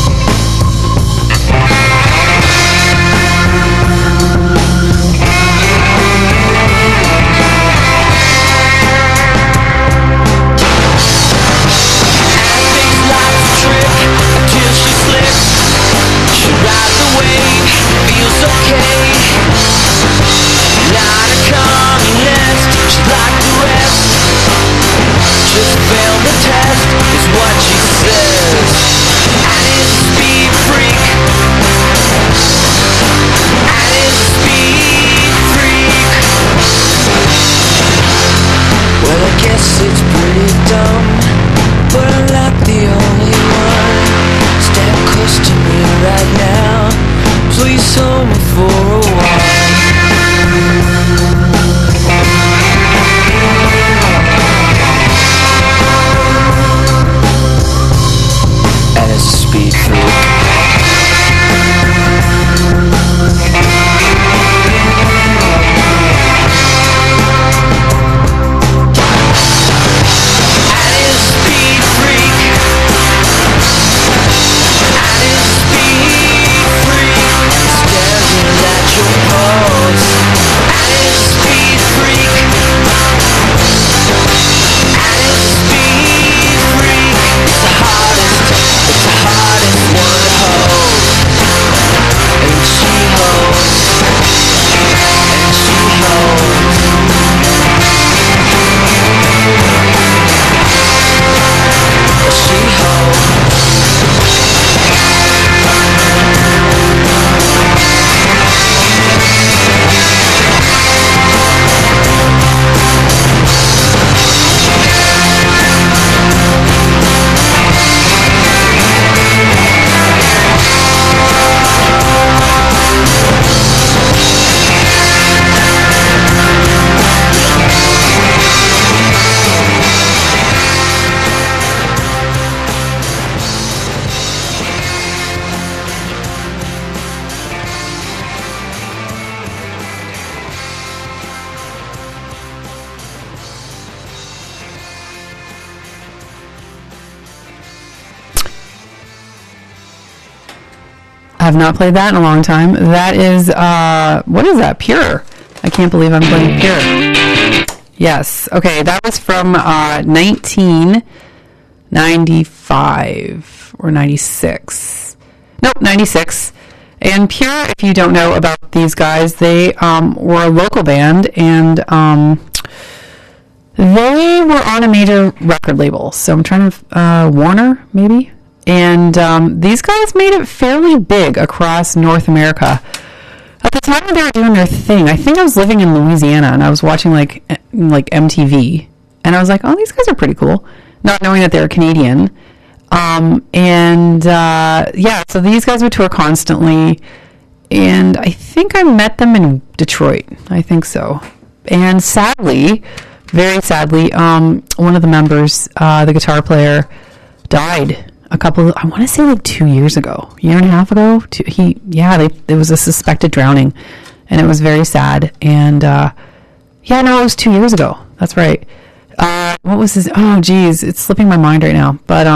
I have not played that in a long time. That is, what is that? Pure. I can't believe I'm playing Pure. Yes. Okay, that was from 1995 or 96. Nope, 96. And Pure, if you don't know about these guys, they were a local band, and they were on a major record label. So I'm trying to, Warner, maybe? And these guys made it fairly big across North America. At the time they were doing their thing, I think I was living in Louisiana, and I was watching like MTV, and I was like, oh, these guys are pretty cool, not knowing that they were Canadian. So these guys would tour constantly, and I think I met them in Detroit. I think so. And sadly, very sadly, one of the members, the guitar player, died I want to say like 2 years ago, year and a half ago. There was a suspected drowning, and it was very sad. And it was 2 years ago. That's right. What was his? Oh, geez, it's slipping my mind right now. But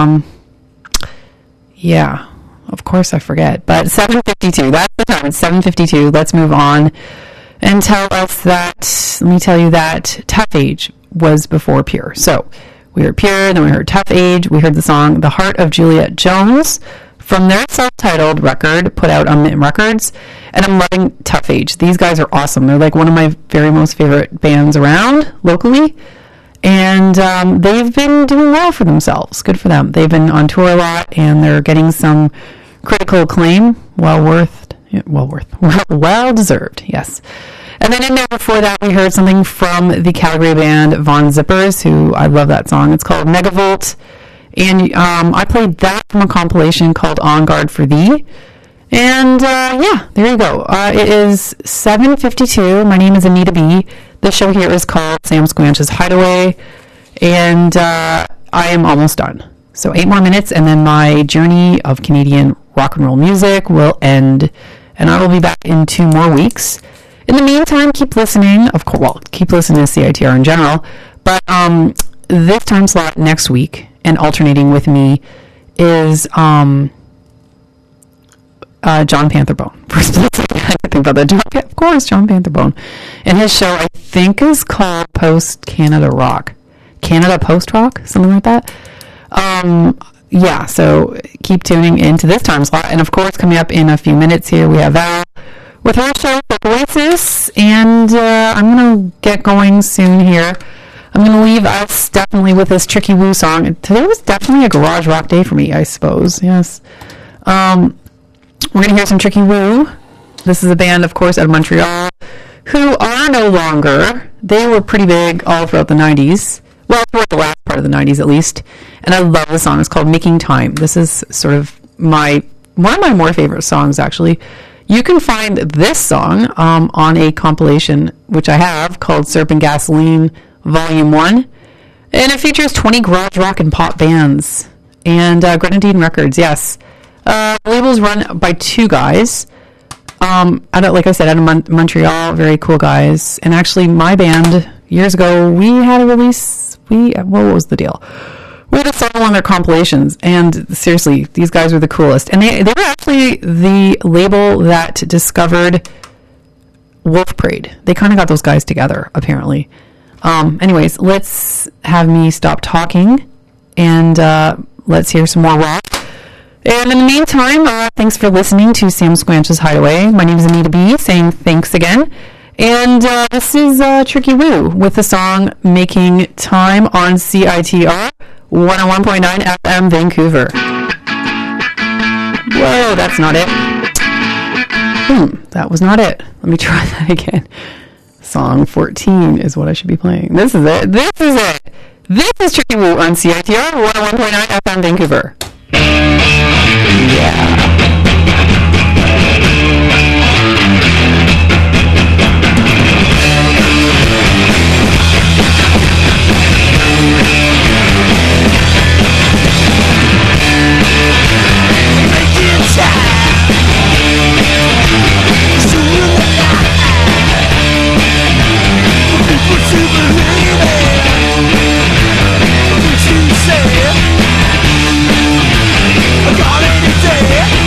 of course I forget. But 7:52. That's the time. It's 7:52. Let's move on and tell us that. Let me tell you that Tough Age was before Pure. So. We heard Pure, then we heard Tough Age. We heard the song The Heart of Juliet Jones from their self-titled record put out on Mint Records. And I'm loving Tough Age. These guys are awesome. They're like one of my very most favorite bands around locally. And they've been doing well for themselves. Good for them. They've been on tour a lot, and they're getting some critical acclaim. Well deserved, yes. And then in there before that, we heard something from the Calgary band Von Zippers, who I love that song. It's called Megavolt. And I played that from a compilation called On Guard for Thee. And there you go. It is 7:52. My name is Anita B. The show here is called Sam Squanch's Hideaway. And I am almost done. So 8 more minutes, and then my journey of Canadian rock and roll music will end, and I will be back in 2 more weeks. In the meantime, keep listening. Of course, well, keep listening to CITR in general. But this time slot next week, and alternating with me, is John Pantherbone. For a split second, I didn't think about that. Of course, John Pantherbone. And his show, I think, is called Post Canada Rock. Canada Post Rock? Something like that. Yeah, so keep tuning into this time slot. And of course, coming up in a few minutes here, we have Val with her show for Oasis. And I'm going to get going soon here. I'm going to leave us definitely with this Tricky Woo song. Today was definitely a garage rock day for me, I suppose. Yes. We're going to hear some Tricky Woo. This is a band, of course, out of Montreal, who are no longer. They were pretty big all throughout the 90s. Well, toward the last part of the 90s, at least. And I love the song. It's called Making Time. This is sort of one of my more favorite songs, actually. You can find this song on a compilation, which I have, called Syrup and Gasoline Volume 1. And it features 20 garage rock and pop bands. And Grenadine Records, yes. The label's run by 2 guys. Like I said, out of Montreal, very cool guys. And actually, my band, years ago, we had a release. What was the deal? We had a song on their compilations, and seriously, these guys were the coolest. And they were actually the label that discovered Wolf Parade. They kind of got those guys together, apparently. Anyways, let's have me stop talking, and let's hear some more rock. And in the meantime, thanks for listening to Sam Squanch's Hideaway. My name is Anita B, saying thanks again. And this is Tricky Woo with the song Making Time on CITR 101.9 FM Vancouver. Whoa, that's not it. That was not it. Let me try that again. Song 14 is what I should be playing. This is it. This is it. This is Tricky Woo on CITR 101.9 FM Vancouver. Yeah. I got any day.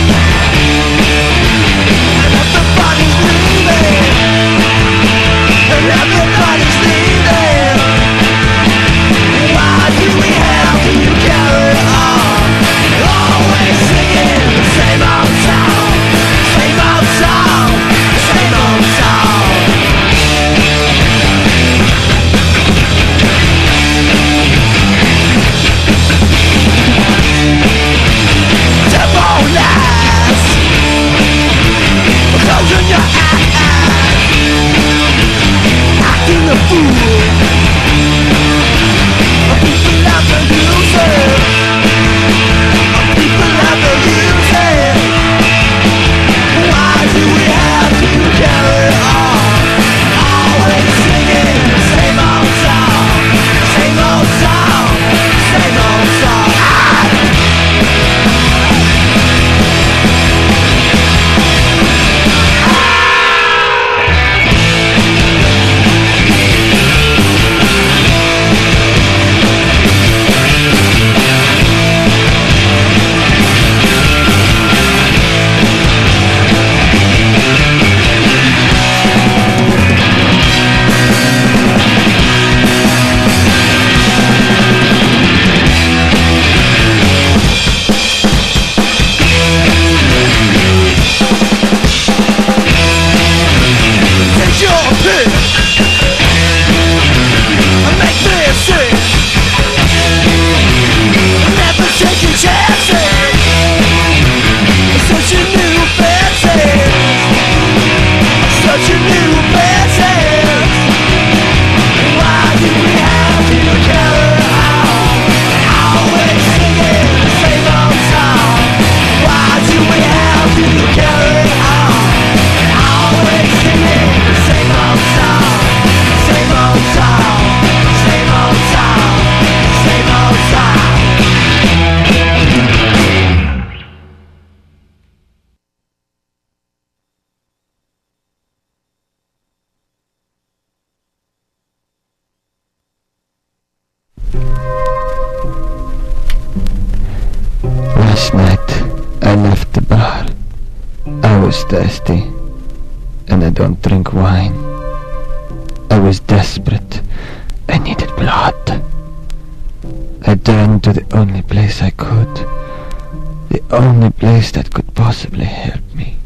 thirsty, and I don't drink wine. I was desperate. I needed blood. I turned to the only place I could. The only place that could possibly help me.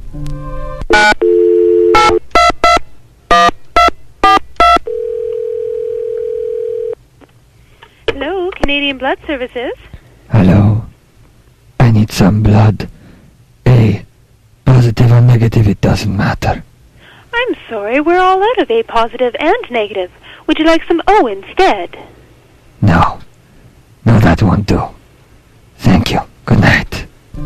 Hello, Canadian Blood Services. Hello. I need some blood. A. Positive or negative, it doesn't matter. I'm sorry, we're all out of A positive and negative. Would you like some O instead? No. No, that won't do. Thank you. Good night.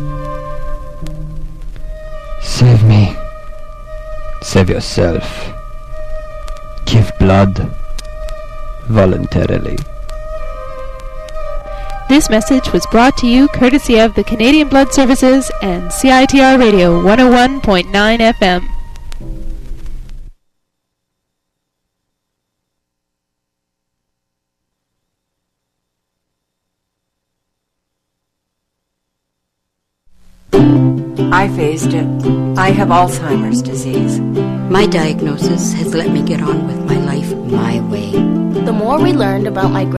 Save me. Save yourself. Give blood. Voluntarily. This message was brought to you courtesy of the Canadian Blood Services and CITR Radio 101.9 FM. I faced it. I have Alzheimer's disease. My diagnosis has let me get on with my life my way. The more we learned about my